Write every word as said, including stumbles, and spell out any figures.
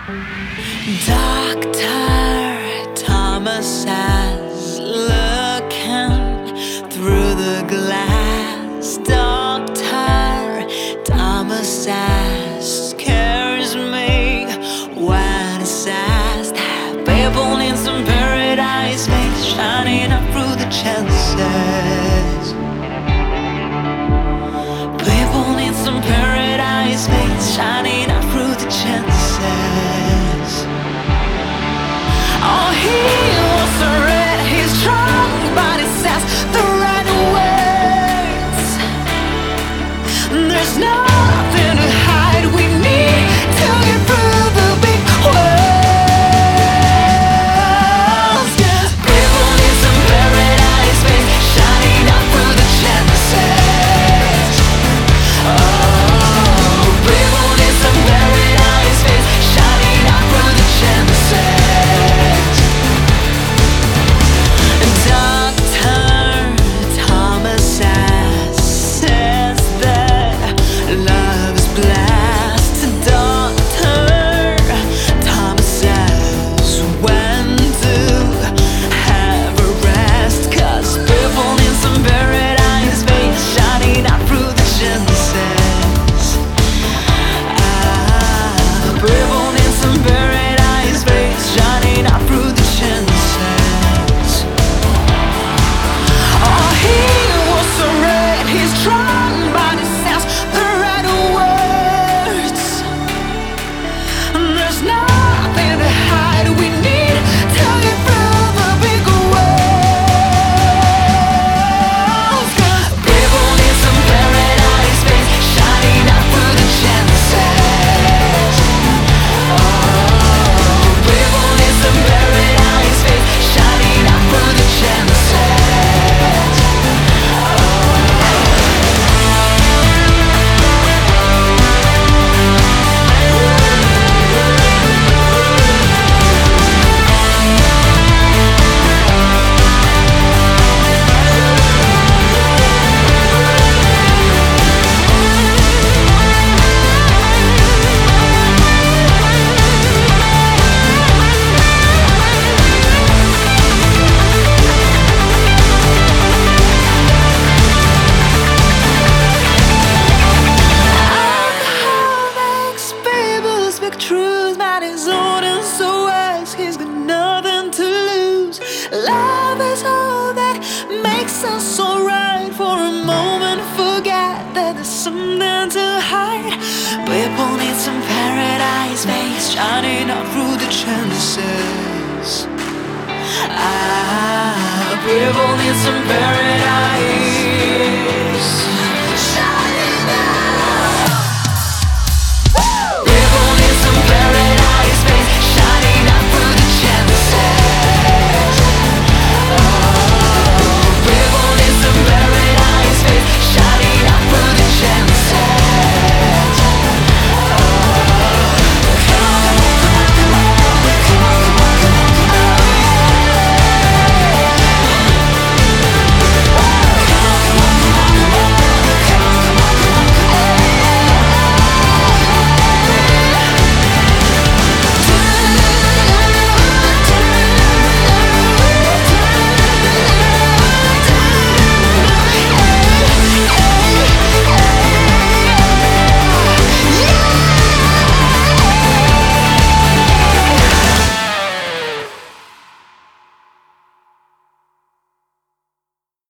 Doctor Thomas says, looking through the glass. Doctor Thomas says, scares me when it says that people need some paradise, face shining up through the chances. People need some paradise, face shining up through the chances. Oh, he wants to read, he's strong, but he says the right words. There's nothing to hide, we need to get through the big words. People need some paradise, face shining up through the chances. Oh, people need some paradise, face shining up through the chances. Truth, man is old and so wise. He's got nothing to lose. Love is all that makes us alright. For a moment, forget that there's something to hide. People need some paradise, face shining up through the chances. Ah, people need some paradise.